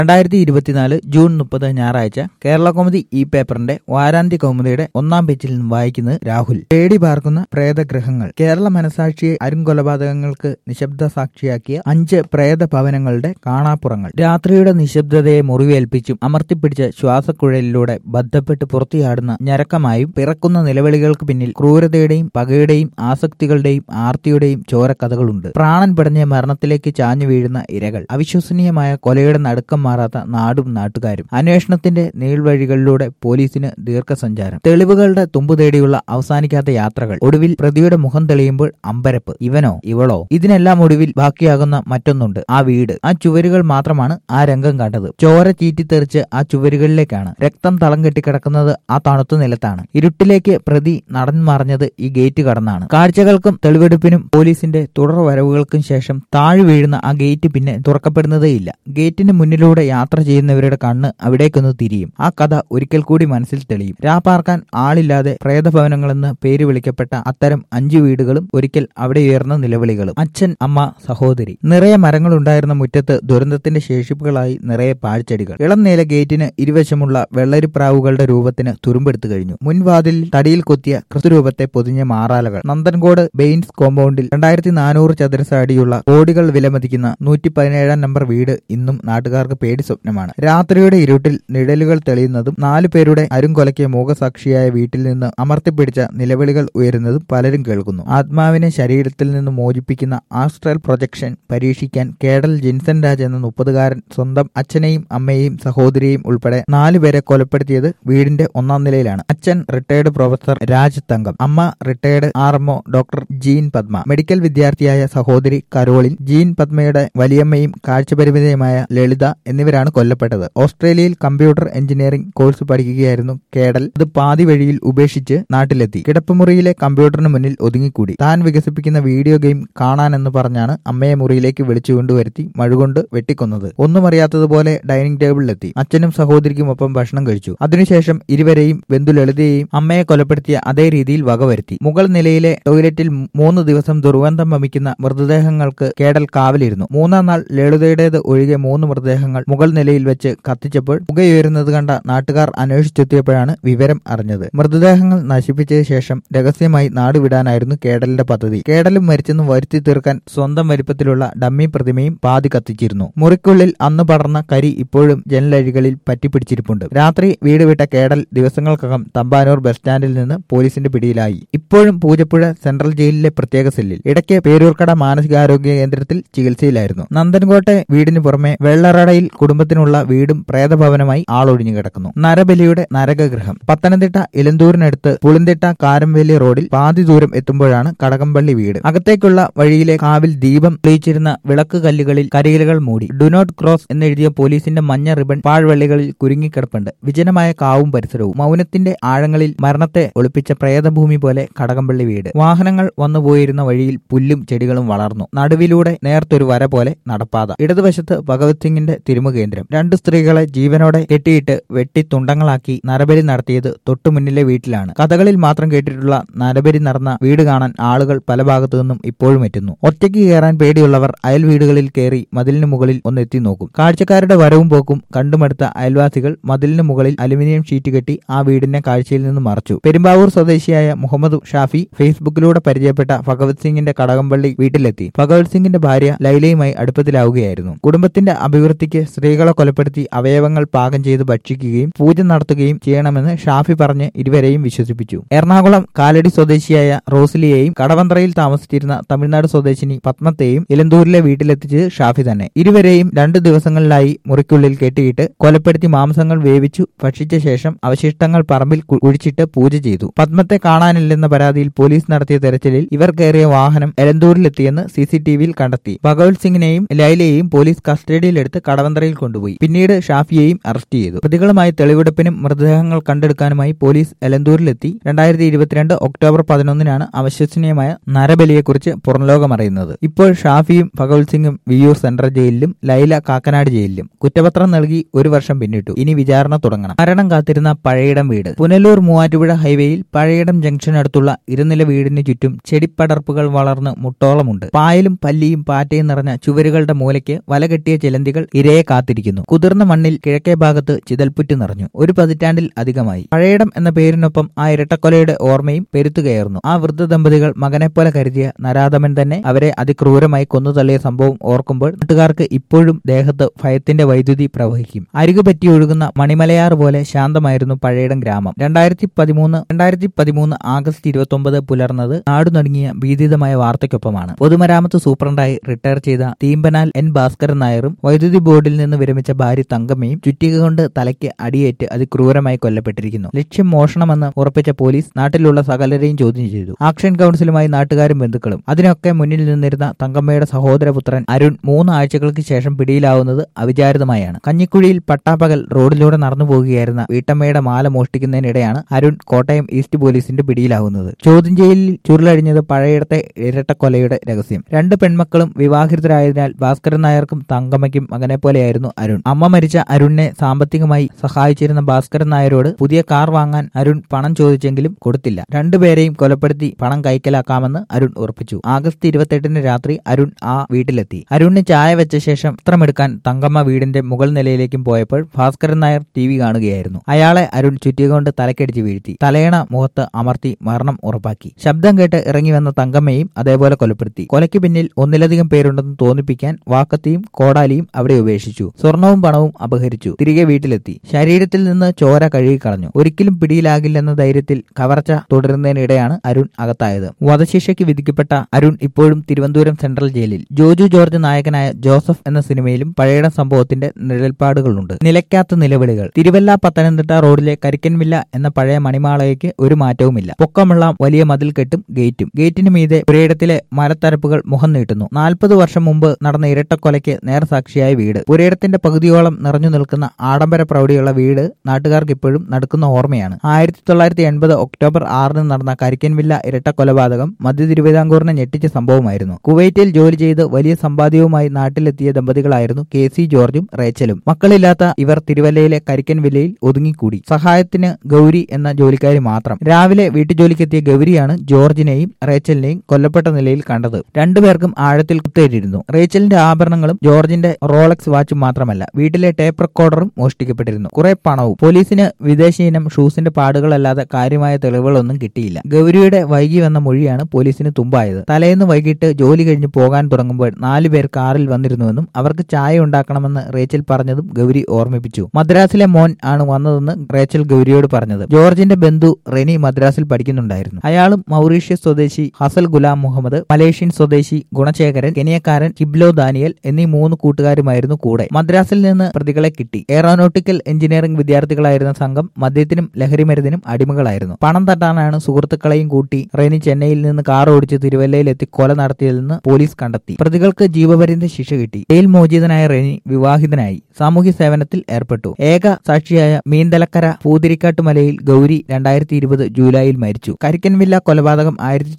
2024 June 30 ഞായറാഴ്ച കേരള കൗമുദി ഈ പേപ്പറിന്റെ വാരാന്ത്യ കൗമുദിയുടെ ഒന്നാം പേജിൽ നിന്ന് വായിക്കുന്നത് രാഹുൽ. പേടി പാർക്കുന്ന പ്രേതഗ്രഹങ്ങൾ. കേരള മനസാക്ഷിയെ അരുംകൊലപാതകങ്ങൾക്ക് നിശബ്ദ സാക്ഷിയാക്കിയ 5 പ്രേത ഭവനങ്ങളുടെ കാണാപ്പുറങ്ങൾ. രാത്രിയുടെ നിശബ്ദതയെ മുറിവേൽപ്പിച്ചും അമർത്തിപ്പിടിച്ച ശ്വാസക്കുഴലിലൂടെ ബന്ധപ്പെട്ട് പുറത്തിയാടുന്ന ഞരക്കമായും പിറക്കുന്ന നിലവിളികൾക്ക് പിന്നിൽ ക്രൂരതയുടെയും പകയുടെയും ആസക്തികളുടെയും ആർത്തിയുടെയും ചോരക്കഥകളുണ്ട്. പ്രാണൻ പിടഞ്ഞ മരണത്തിലേക്ക് ചാഞ്ഞു വീഴുന്ന ഇരകൾ, അവിശ്വസനീയമായ കൊലയുടെ നടുക്കം മാറാത്ത നാടും നാട്ടുകാരും. അന്വേഷണത്തിന്റെ നീൾവഴികളിലൂടെ പോലീസിന് ദീർഘസഞ്ചാരം. തെളിവുകളുടെ തുമ്പു തേടിയുള്ള അവസാനിക്കാത്ത യാത്രകൾ. ഒടുവിൽ പ്രതിയുടെ മുഖം തെളിയുമ്പോൾ അമ്പരപ്പ്. ഇവനോ ഇവളോ? ഇതിനെല്ലാം ഒടുവിൽ ബാക്കിയാകുന്ന മറ്റൊന്നുണ്ട്. ആ വീട്, ആ ചുവരുകൾ മാത്രമാണ് ആ രംഗം കണ്ടത്. ചോര ചീറ്റിത്തെറിച്ച് ആ ചുവരുകളിലേക്കാണ്. രക്തം തളം കെട്ടിക്കിടക്കുന്നത് ആ തണുത്ത നിലത്താണ്. ഇരുട്ടിലേക്ക് പ്രതി നടന്നു മറിഞ്ഞത് ഈ ഗേറ്റ് കടന്നാണ്. കാഴ്ചകൾക്കും തെളിവെടുപ്പിനും പോലീസിന്റെ തുടർ വരവുകൾക്കും ശേഷം താഴെ വീഴുന്ന ആ ഗേറ്റ് പിന്നെ തുറക്കപ്പെടുന്നതേയില്ല. ഗേറ്റിന് മുന്നിലൂടെ യാത്ര ചെയ്യുന്നവരുടെ കണ്ണ് അവിടേക്കൊന്ന് തിരിയും. ആ കഥ ഒരിക്കൽ കൂടി മനസ്സിൽ തെളിയും. രാപ്പാർക്കാൻ ആളില്ലാതെ പ്രേതഭവനങ്ങളെന്ന് പേര് വിളിക്കപ്പെട്ട അത്തരം 5 വീടുകളും ഒരിക്കൽ അവിടെ ഉയർന്ന നിലവിളികളും. അച്ഛൻ, അമ്മ, സഹോദരി. നിറയെ മരങ്ങളുണ്ടായിരുന്ന മുറ്റത്ത് ദുരന്തത്തിന്റെ ശേഷിപ്പുകളായി നിറയെ പാഴ്ചെടികൾ. ഇളം നീല ഗേറ്റിന് ഇരുവശമുള്ള വെള്ളരിപ്രാവുകളുടെ രൂപത്തിന് തുരുമ്പെടുത്തു കഴിഞ്ഞു. മുൻവാതിലിൽ തടിയിൽ കൊത്തിയ ക്രിസ്തുരൂപത്തെ പൊതിഞ്ഞ മാറാലകൾ. നന്ദൻകോട് ബെയിൻസ് കോമ്പൗണ്ടിൽ 2400 ചതുരശ്ര അടിയുള്ള കോടികൾ വിലമതിക്കുന്ന 117 നമ്പർ വീട് ഇന്നും നാട്ടുകാർക്ക് പേടി സ്വപ്നമാണ്. രാത്രിയുടെ ഇരുട്ടിൽ നിഴലുകൾ തെളിയുന്നതും 4 പേരുടെ അരുംകൊലയ്ക്ക് മൂകസാക്ഷിയായ വീട്ടിൽ നിന്ന് അമർത്തിപ്പിടിച്ച നിലവിളികൾ ഉയരുന്നതും പലരും കേൾക്കുന്നു. ആത്മാവിനെ ശരീരത്തിൽ നിന്ന് മോചിപ്പിക്കുന്ന ആസ്ട്രൽ പ്രൊജക്ഷൻ പരീക്ഷിക്കാൻ കേഡൽ ജിൻസൺ രാജ് എന്ന 30-കാരൻ സ്വന്തം അച്ഛനെയും അമ്മയെയും സഹോദരിയെയും ഉൾപ്പെടെ 4 പേരെ കൊലപ്പെടുത്തിയത് വീടിന്റെ 1-ാം നിലയിലാണ്. അച്ഛൻ റിട്ടയർഡ് പ്രൊഫസർ രാജ് തങ്കം, അമ്മ retired RMO doctor Jean Padma, medical വിദ്യാർത്ഥിയായ സഹോദരി കരോളിൻ, ജീൻ പത്മയുടെ വലിയമ്മയും കാഴ്ചപരിമിതയുമായ ലളിത എന്നിവരാണ് കൊല്ലപ്പെട്ടത്. ഓസ്ട്രേലിയയിൽ കമ്പ്യൂട്ടർ എഞ്ചിനീയറിംഗ് കോഴ്സ് പഠിക്കുകയായിരുന്നു കേഡൽ. അത് പാതി വഴിയിൽ ഉപേക്ഷിച്ച് നാട്ടിലെത്തി. കിടപ്പുമുറിയിലെ കമ്പ്യൂട്ടറിന് മുന്നിൽ ഒതുങ്ങിക്കൂടി. താൻ വികസിപ്പിക്കുന്ന വീഡിയോ ഗെയിം കാണാനെന്ന് പറഞ്ഞാണ് അമ്മയെ മുറിയിലേക്ക് വിളിച്ചുകൊണ്ടുവരുത്തി മഴുകൊണ്ട് വെട്ടിക്കൊന്നത്. ഒന്നും അറിയാത്തതുപോലെ ഡൈനിങ് ടേബിളിലെത്തി. അച്ഛനും സഹോദരിക്കുമൊപ്പം ഭക്ഷണം കഴിച്ചു. അതിനുശേഷം ഇരുവരെയും ബന്ധു ലളിതയെയും അമ്മയെ കൊലപ്പെടുത്തിയ അതേ രീതിയിൽ വകവരുത്തി. മുകൾ നിലയിലെ ടോയ്ലറ്റിൽ 3 ദിവസം ദുർഗന്ധം വമിക്കുന്ന മൃതദേഹങ്ങൾക്ക് കേഡൽ കാവലിരുന്നു. 3-ാം നാൾ ലളിതയുടേത് ഒഴികെ 3 മൃതദേഹങ്ങൾ മുകൾ നിലയിൽ വെച്ച് കത്തിച്ചപ്പോൾ പുകയുയരുന്നത് കണ്ട നാട്ടുകാർ അന്വേഷിച്ചെത്തിയപ്പോഴാണ് വിവരം അറിഞ്ഞത്. മൃതദേഹങ്ങൾ നശിപ്പിച്ച ശേഷം രഹസ്യമായി നാടുവിടാനായിരുന്നു കേഡലിന്റെ പദ്ധതി. കേഡലും മരിച്ചെന്ന് വരുത്തി തീർക്കാൻ സ്വന്തം വലിപ്പത്തിലുള്ള ഡമ്മി പ്രതിമയും പാതി കത്തിച്ചിരുന്നു. മുറിക്കുള്ളിൽ അന്ന് പടർന്ന കരി ഇപ്പോഴും ജനലഴികളിൽ പറ്റിപ്പിടിച്ചിരിപ്പുണ്ട്. രാത്രി വീട് വിട്ട കേഡൽ ദിവസങ്ങൾക്കകം തമ്പാനൂർ ബസ് സ്റ്റാൻഡിൽ നിന്ന് പോലീസിന്റെ പിടിയിലായി. ഇപ്പോഴും പൂജപ്പുഴ സെൻട്രൽ ജയിലിലെ പ്രത്യേക സെല്ലിൽ. ഇടയ്ക്ക് പേരൂർക്കട മാനസികാരോഗ്യ കേന്ദ്രത്തിൽ ചികിത്സയിലായിരുന്നു. നന്ദൻകോട്ടെ വീടിന് പുറമെ വെള്ളറടയിൽ കുടുംബത്തിനുള്ള വീടും പ്രേതഭവനമായി ആളൊഴിഞ്ഞു കിടക്കുന്നു. നരബലിയുടെ നരകഗൃഹം. പത്തനംതിട്ട ഇലന്തൂരിനടുത്ത് പുളിന്തിട്ട കാരംവേലി റോഡിൽ പാതി ദൂരം എത്തുമ്പോഴാണ് കടകംപള്ളി വീട്. അകത്തേക്കുള്ള വഴിയിലെ കാവിൽ ദീപം തെളിയിച്ചിരുന്ന വിളക്ക് കല്ലുകളിൽ കരിയിലകൾ മൂടി. ഡു നോട്ട് ക്രോസ് എന്നെഴുതിയ പോലീസിന്റെ മഞ്ഞ റിബൺ പാഴ്വള്ളികളിൽ കുരുങ്ങിക്കിടപ്പുണ്ട്. വിജനമായ കാവും പരിസരവും. മൗനത്തിന്റെ ആഴങ്ങളിൽ മരണത്തെ ഒളിപ്പിച്ച പ്രേതഭൂമി പോലെ കടകംപള്ളി വീട്. വാഹനങ്ങൾ വന്നുപോയിരുന്ന വഴിയിൽ പുല്ലും ചെടികളും വളർന്നു. നടുവിലൂടെ നേർത്തൊരു വര പോലെ നടപ്പാത. ഇടതുവശത്ത് ഭഗവത് സിംഗിന്റെ തിരുമുകേന്ദ്രം. 2 സ്ത്രീകളെ ജീവനോടെ കെട്ടിയിട്ട് വെട്ടി തുണ്ടങ്ങളാക്കി നരബലി നടത്തിയത് തൊട്ടുമുന്നിലെ വീട്ടിലാണ്. കഥകളിൽ മാത്രം കേട്ടിട്ടുള്ള നരബലി നടന്ന വീട് കാണാൻ ആളുകൾ പല ഭാഗത്തു നിന്നും ഇപ്പോഴും എത്തുന്നു. ഒറ്റയ്ക്ക് കയറാൻ പേടിയുള്ളവർ അയൽ വീടുകളിൽ കയറി മതിലിന് മുകളിൽ ഒന്ന് എത്തി നോക്കും. കാഴ്ചക്കാരുടെ വരവും പോക്കും കണ്ടുമടുത്ത അയൽവാസികൾ മതിലിന് മുകളിൽ അലുമിനിയം ഷീറ്റ് കെട്ടി ആ വീടിനെ കാഴ്ചയിൽ നിന്ന് മറച്ചു. പെരുമ്പാവൂർ സ്വദേശിയായ മുഹമ്മദ് ഷാഫി ഫേസ്ബുക്കിലൂടെ പരിചയപ്പെട്ട ഭഗവത് സിംഗിന്റെ കടകംപള്ളി വീട്ടിലെത്തി. ഭഗവത് സിംഗിന്റെ ഭാര്യ ലൈലയുമായി അടുപ്പത്തിലാവുകയായിരുന്നു. കുടുംബത്തിന്റെ അഭിവൃദ്ധിക്ക് സ്ത്രീകളെ കൊലപ്പെടുത്തി അവയവങ്ങൾ പാകം ചെയ്ത് ഭക്ഷിക്കുകയും പൂജ നടത്തുകയും ചെയ്യണമെന്ന് ഷാഫി പറഞ്ഞ് ഇരുവരെയും വിശ്വസിപ്പിച്ചു. എറണാകുളം കാലടി സ്വദേശിയായ റോസ്ലിയെയും കടവന്ത്രയിൽ താമസിച്ചിരുന്ന തമിഴ്നാട് സ്വദേശിനി പത്മത്തെയും ഇലന്തൂരിലെ വീട്ടിലെത്തിച്ചത് ഷാഫി തന്നെ. ഇരുവരെയും 2 ദിവസങ്ങളിലായി മുറിക്കുള്ളിൽ കെട്ടിയിട്ട് കൊലപ്പെടുത്തി മാംസങ്ങൾ വേവിച്ചു ഭക്ഷിച്ച ശേഷം അവശിഷ്ടങ്ങൾ പറമ്പിൽ കുഴിച്ചിട്ട് പൂജ ചെയ്തു. പത്മത്തെ കാണാനില്ലെന്ന പരാതിയിൽ പോലീസ് നടത്തിയ തെരച്ചിലിൽ ഇവർ കയറിയ വാഹനം എലന്തൂരിലെത്തിയെന്ന് CCTVയിൽ കണ്ടെത്തി. ഭഗവത് സിംഗിനെയും ലൈലയെയും പോലീസ് കസ്റ്റഡിയിലെടുത്ത് കടവന്ത്രയിൽ കൊണ്ടുപോയി. പിന്നീട് ഷാഫിയെയും അറസ്റ്റ് ചെയ്തു. പ്രതികളുമായി തെളിവെടുപ്പിനും മൃതദേഹങ്ങൾ കണ്ടെടുക്കാനുമായി പോലീസ് എലന്തൂരിലെത്തി. 2022 ഒക്ടോബർ 11-നാണ് അവിശ്വസനീയമായ നരബലിയെക്കുറിച്ച് പുറംലോകമറിയുന്നത്. ഇപ്പോൾ ഷാഫിയും ഭഗവത് സിംഗും വിയ്യൂർ സെൻട്രൽ ജയിലിലും ലൈല കാക്കനാട് ജയിലിലും. കുറ്റപത്രം നൽകി 1 വർഷം പിന്നിട്ടു. ഇനി വിചാരണ തുടങ്ങണം. മരണം കാത്തിരുന്ന പഴയിടം വീട്. പുനലൂർ മൂവാറ്റുപുഴ ഹൈവേയിൽ പഴയിടം ജംഗ്ഷനടുത്തുള്ള ഇരുനില വീടിന് ചുറ്റും ചെടിപ്പടർപ്പുകൾ വളർന്ന് മുട്ടോളമുണ്ട്. പായലും പല്ലിയും പാറ്റയും നിറഞ്ഞ ചുവരുകളുടെ മൂലയ്ക്ക് വലകെട്ടിയ ചിലന്തികൾ ഇരയെ കാത്തിരിക്കുന്നു. കുതിർന്ന മണ്ണിൽ കിഴക്കേ ഭാഗത്ത് ചിതൽപ്പുറ്റ് നിറഞ്ഞു. ഒരു പതിറ്റാണ്ടിൽ അധികമായി. പഴയിടം എന്ന പേരിനൊപ്പം ആ ഇരട്ടക്കൊലയുടെ ഓർമ്മയും പെരുത്തുകയായിരുന്നു. ആ വൃദ്ധ ദമ്പതികൾ മകനെപ്പോലെ കരുതിയ നരാധമൻ തന്നെ അവരെ അതിക്രൂരമായി കൊന്നുതള്ളിയ സംഭവം ഓർക്കുമ്പോൾ നാട്ടുകാർക്ക് ഇപ്പോഴും ദേഹത്ത് ഭയത്തിന്റെ വൈദ്യുതി പ്രവഹിക്കും. അരികുപറ്റി ഒഴുകുന്ന മണിമലയാർ പോലെ ശാന്തമായിരുന്നു പഴയിടം ഗ്രാമം. 2013 ആഗസ്റ്റ് 29 പുലർന്നത് നാടുനടുങ്ങിയ ഭീതിതമായ വാർത്തയ്ക്കൊപ്പമാണ്. പൊതുമരാമത്ത് സൂപ്രണ്ടായി റിട്ടയർ ചെയ്ത തീമ്പനാൽ എൻ ഭാസ്കരൻ നായരും വൈദ്യുതി ബോർഡിൽ നിന്ന് വിരമിച്ച ഭാര്യ തങ്കമ്മയും ചുറ്റിക കൊണ്ട് തലയ്ക്ക് അടിയേറ്റ് അതിക്രൂരമായി കൊല്ലപ്പെട്ടിരിക്കുന്നു. ലക്ഷ്യം മോഷണമെന്ന് ഉറപ്പിച്ച പോലീസ് നാട്ടിലുള്ള സകലരെയും ചോദ്യം ചെയ്തു. ആക്ഷൻ കൗൺസിലുമായി നാട്ടുകാരും ബന്ധുക്കളും. അതിനൊക്കെ മുന്നിൽ നിന്നിരുന്ന തങ്കമ്മയുടെ സഹോദരപുത്രൻ അരുൺ 3 ആഴ്ചകൾക്ക് ശേഷം പിടിയിലാവുന്നത് അവിചാരിതമായാണ്. കഞ്ഞിക്കുഴിയിൽ പട്ടാപ്പകൽ റോഡിലൂടെ നടന്നു പോകുകയായിരുന്ന വീട്ടമ്മയുടെ മാല മോഷ്ടിക്കുന്നതിനിടെയാണ് അരുൺ കോട്ടയം ഈസ്റ്റ് പോലീസിന്റെ പിടിയിലാവുന്നത്. ചോദ്യം ചെയ്യലിൽ ചുരുളഴിഞ്ഞത് പഴയിടത്തെ ഇരട്ടക്കൊലയുടെ രഹസ്യം. 2 പെൺമക്കളും വിവാഹിതരായതിനാൽ ഭാസ്കരൻ നായർക്കും തങ്കമ്മയ്ക്കും മകനെ പോലെയായിരുന്നു അരുൺ. അമ്മ മരിച്ച അരുണിനെ സാമ്പത്തികമായി സഹായിച്ചിരുന്ന ഭാസ്കരൻ നായരോട് പുതിയ കാർ വാങ്ങാൻ അരുൺ പണം ചോദിച്ചെങ്കിലും കൊടുത്തില്ല. 2 പേരെയും കൊലപ്പെടുത്തി പണം കൈക്കലാക്കാമെന്ന് അരുൺ ഉറപ്പിച്ചു. ആഗസ്റ്റ് 28 രാത്രി അരുൺ ആ വീട്ടിലെത്തി. അരുണിന് ചായ വെച്ച ശേഷം വസ്ത്രമെടുക്കാൻ തങ്കമ്മ വീടിന്റെ മുകൾ നിലയിലേക്കും പോയപ്പോൾ ഭാസ്കരൻ നായർ TV കാണുകയായിരുന്നു. അയാളെ അരുൺ ചുറ്റിക കൊണ്ട് തലക്കടിച്ച് വീഴ്ത്തി. തലയണ മുഖത്ത് അമർത്തി മരണം ഉറപ്പാക്കി. ശബ്ദം കേട്ട് ഇറങ്ങി വന്ന തങ്കമ്മയും അതേപോലെ കൊലപ്പെടുത്തി. കൊലയ്ക്ക് പിന്നിൽ ഒന്നിലധികം പേരുണ്ടെന്ന് തോന്നിപ്പിക്കാൻ വാക്കത്തിയും കോടാലിയും അവിടെ ഉപേക്ഷിച്ചു. സ്വർണവും പണവും അപഹരിച്ചു. തിരികെ വീട്ടിലെത്തി. ശരീരത്തിൽ നിന്ന് ചോര കഴുകിക്കളഞ്ഞു. ഒരിക്കലും പിടിയിലാകില്ലെന്ന ധൈര്യത്തിൽ കവർച്ച തുടരുന്നതിനിടെയാണ് അരുൺ അകത്തായത്. വധശിക്ഷയ്ക്ക് വിധിക്കപ്പെട്ട അരുൺ ഇപ്പോഴും തിരുവനന്തപുരം സെൻട്രൽ ജയിലിൽ. ജോജു ജോർജ് നായകനായ ജോസഫ് എന്ന സിനിമയിലും പഴയിടം സംഭവത്തിന്റെ നിഴൽപ്പാടുകളുണ്ട്. നിലയ്ക്കാത്ത നിലവിളികൾ. തിരുവല്ല പത്തനംതിട്ട റോഡിലെ കരിക്കൻവില്ല എന്ന പഴയ മണിമാളയ്ക്ക് ഒരു മാറ്റവുമില്ല. പൊക്കമുള്ള വലിയ മതിൽക്കെട്ടും ഗേറ്റും. ഗേറ്റിന് മീതെ പുരയിടത്തിലെ മരത്തരപ്പുകൾ മുഖം നീട്ടുന്നു. 40 വർഷം മുമ്പ് നടന്ന ഇരട്ടക്കൊലയ്ക്ക് നേർസാക്ഷിയായ വീട്. പുരയിടത്തിന്റെ പകുതിയോളം നിറഞ്ഞു നിൽക്കുന്ന ആഡംബര പ്രൗഢിയുള്ള വീട് നാട്ടുകാർക്ക് ഇപ്പോഴും നടക്കുന്ന ഓർമ്മയാണ്. 1980 ഒക്ടോബർ 6 നടന്ന കരിക്കൻവില്ല ഇരട്ടക്കൊലപാതകം മധ്യ തിരുവിതാംകൂറിനെ ഞെട്ടിച്ച സംഭവമായിരുന്നു. കുവൈറ്റിൽ ജോലി ചെയ്ത് വലിയ സമ്പാദ്യവുമായി നാട്ടിലെത്തിയ ദമ്പതികളായിരുന്നു KC ജോർജും റേച്ചലും. മക്കളില്ലാത്ത ഇവർ തിരുവല്ലയിലെ കരിക്കൻവില്ലയിൽ ഒതുങ്ങിക്കൂടി. സഹായത്തിന് ഗൗരി എന്ന ജോലിക്കാരി മാത്രം. രാവിലെ വീട്ടുജോലിക്കെത്തിയ ഗൗരിയാണ് ജോർജിനെയും റേച്ചലിനെയും കൊല്ലപ്പെട്ട നിലയിൽ കണ്ടത്. 2 പേർക്കും ആഴത്തിൽ കുത്തേറ്റിരുന്നു. റേച്ചലിന്റെ ആഭരണങ്ങളും ജോർജിന്റെ റോളക്സ് വാച്ചും മാത്രമല്ല, വീട്ടിലെ ടേപ്പ് റെക്കോർഡറും മോഷ്ടിക്കപ്പെട്ടിരുന്നു. കുറെ പണവും. പോലീസിന് വിദേശ ഇനം ഷൂസിന്റെ പാടുകളല്ലാതെ കാര്യമായ തെളിവുകളൊന്നും കിട്ടിയില്ല. ഗൗരിയുടെ വൈകി വന്ന മൊഴിയാണ് പോലീസിന് തുമ്പായത്. തലേന്ന് വൈകിട്ട് ജോലി കഴിഞ്ഞ് പോകാൻ തുടങ്ങുമ്പോൾ 4 പേർ കാറിൽ വന്നിരുന്നുവെന്നും അവർക്ക് ചായ ഉണ്ടാക്കണമെന്ന് റേച്ചൽ പറഞ്ഞതും ഗൗരി ഓർമ്മിപ്പിച്ചു. മദ്രാസിലെ മോൻ ആണ് വന്നതെന്ന് റേച്ചൽ ഗൗരിയോട് പറഞ്ഞത്. ജോർജിന്റെ ബന്ധു റെനി മദ്രാസിൽ പഠിക്കുന്നുണ്ടായിരുന്നു. അയാളും മൗറീഷ്യസ് സ്വദേശി ഹസൽ ഗുലാം മുഹമ്മദ്, മലേഷ്യൻ സ്വദേശി ഗുണശേഖരൻ, കെനിയക്കാരൻ കിബ്ലോ ദാനിയൽ എന്നീ 3 കൂട്ടുകാരുമായിരുന്നു കൂടെ. മദ്രാസിൽ നിന്ന് പ്രതികളെ കിട്ടി. എയറോനോട്ടിക്കൽ എഞ്ചിനീയറിംഗ് വിദ്യാർത്ഥികളായിരുന്ന സംഘം മദ്യത്തിനും ലഹരിമരുന്നിനും അടിമകളായിരുന്നു. പണം തട്ടാനാണ് സുഹൃത്തുക്കളെയും കൂട്ടി റെനി ചെന്നൈയിൽ നിന്ന് കാർ ഓടിച്ച് തിരുവല്ലയിലെത്തി കൊല നടത്തിയതെന്ന് പോലീസ് കണ്ടെത്തി. പ്രതികൾക്ക് ജീവപര്യന്ത ശിക്ഷ കിട്ടി. ജയിൽ മോചിതനായ റെനി വിവാഹിതനായി സാമൂഹ്യ സേവനത്തിൽ ഏർപ്പെട്ടു. ഏക സാക്ഷിയായ മീന്തലക്കര പൂതിരിക്കാട്ടുമലയിൽ ഗൗരി 2020 ജൂലൈയിൽ മരിച്ചു. കരിക്കൻവില്ല കൊലപാതകം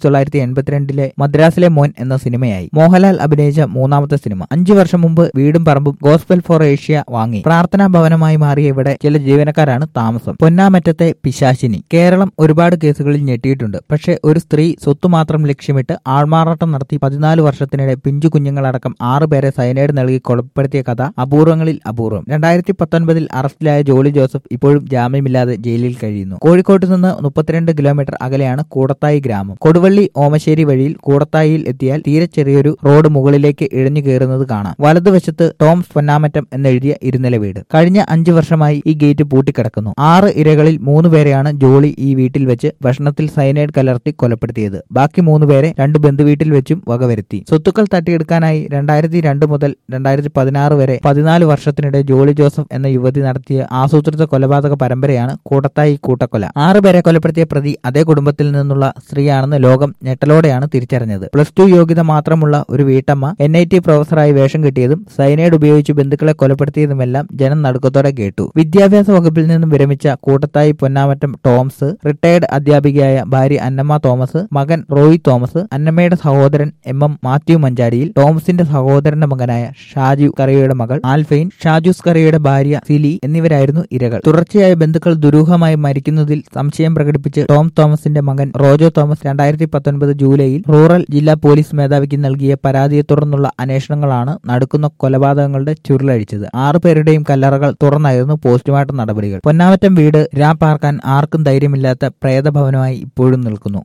1982 മദ്രാസിലെ മോൻ എന്ന സിനിമയായി. മോഹൻലാൽ അഭിനയിച്ച 3ാമത്തെ സിനിമ. 5 വർഷം മുമ്പ് വീടും പറമ്പും ഗോസ്പൽ ഫോർ ഏഷ്യ വാങ്ങി പ്രാർത്ഥനാ ഭവനമായി മാറിയ ഇവിടെ ചില ജീവനക്കാരാണ് താമസം. പൊന്നാമറ്റത്തെ പിശാചിനി. കേരളം ഒരുപാട് കേസുകളിൽ ഞെട്ടിയിട്ടുണ്ട്. പക്ഷേ ഒരു സ്ത്രീ സ്വത്ത് മാത്രം ലക്ഷ്യമിട്ട് ആൾമാറാട്ടം നടത്തി 14 വർഷത്തിനിടെ പിഞ്ചു കുഞ്ഞുങ്ങളടക്കം 6 പേരെ സയനൈഡ് നൽകി കൊലപ്പെടുത്തിയ കഥ അപൂർവങ്ങളിൽ അപൂർവം. 2019 അറസ്റ്റിലായ ജോളി ജോസഫ് ഇപ്പോഴും ജാമ്യമില്ലാതെ ജയിലിൽ കഴിയുന്നു. കോഴിക്കോട്ട് നിന്ന് 32 കിലോമീറ്റർ അകലെയാണ് കൂടത്തായി ഗ്രാമം. കൊടുവള്ളി ഓമശ്ശേരി വഴിയിൽ കൂടത്തായിയിൽ എത്തിയാൽ തീരെ ചെറിയൊരു റോഡ് മുകളിലേക്ക് ഇഴഞ്ഞു കയറുന്നത് കാണാം. വലതുവശത്ത് ടോംസ് പൊന്നാമറ്റം എന്നെഴുതിയ ഇരുനില വീട്. കഴിഞ്ഞ 5 വർഷമായി ഈ ഗേറ്റ് പൂട്ടിക്കിടക്കുന്നു. 6 ഇരകളിൽ 3 പേരെയാണ് ജോളി ഈ വീട്ടിൽ വെച്ച് ഭക്ഷണത്തിൽ സയനൈഡ് കലർത്തി കൊലപ്പെടുത്തിയത്. ബാക്കി 3 പേരെ 2 ബന്ധുവീട്ടിൽ വെച്ചും വകവരുത്തി. സ്വത്തുക്കൾ തട്ടിയെടുക്കാനായി 2002 മുതൽ 2016 വരെ 14 വർഷത്തിനിടെ ജോളി ജോസഫ് എന്ന യുവതി നടത്തിയ ആസൂത്രിത കൊലപാതക പരമ്പരയാണ് കൂടത്തായി കൂട്ടക്കൊല. 6 പേരെ കൊലപ്പെടുത്തിയ പ്രതി അതേ കുടുംബത്തിൽ നിന്നുള്ള സ്ത്രീയാണെന്ന് ലോകം ഞെട്ടലോടെയാണ് തിരിച്ചറിഞ്ഞത്. +2 യോഗ്യത മാത്രമുള്ള ഒരു വീട്ടമ്മ NIT പ്രൊഫസറായി വേഷം കെട്ടിയതും സയനൈഡ് ഉപയോഗിച്ച് ബന്ധുക്കളെ കൊലപ്പെടുത്തിയതുമെല്ലാം ജനം നടുക്കത്തോടെ കേട്ടു. വിദ്യാഭ്യാസ വകുപ്പിൽ നിന്നും വിരമിച്ച കൂട്ടത്തായി പൊന്നാമറ്റം ടോംസ്, റിട്ടയർഡ് അധ്യാപികയായ ഭാര്യ അന്നമ്മ തോമസ്, മകൻ റോയി തോമസ്, അന്നമ്മയുടെ സഹോദരൻ MM മാത്യു മഞ്ചാടിയിൽ, ടോമസിന്റെ സഹോദരന്റെ മകനായ ഷാജു കറിയയുടെ മകൾ ആൽഫൈൻ, ഷാജൂസ് കറിയയുടെ ഭാര്യ സിലി എന്നിവരായിരുന്നു ഇരകൾ. തുടർച്ചയായ ബന്ധുക്കൾ ദുരൂഹമായി മരിക്കുന്നതിൽ സംശയം പ്രകടിപ്പിച്ച് ടോം തോമസിന്റെ മകൻ റോജോ തോമസ് 2019 ജൂലൈയിൽ റൂറൽ ജില്ലാ പോലീസ് മേധാവിക്ക് നൽകിയ പരാതിയെ തുടർന്നുള്ള അന്വേഷണങ്ങളാണ് നടക്കുന്ന കൊലപാതകങ്ങളുടെ ചുരുളഴിച്ചത്. 6 പേരുടെയും കല്ലറകൾ തുറന്നായിരുന്നു പോസ്റ്റ്മോർട്ടം നടപടികൾ. പൊന്നാമറ്റം വീട് പാർക്കാൻ ആർക്കും ധൈര്യമില്ലാത്ത പ്രേതഭവനമായി ഇപ്പോഴും നിൽക്കുന്നു.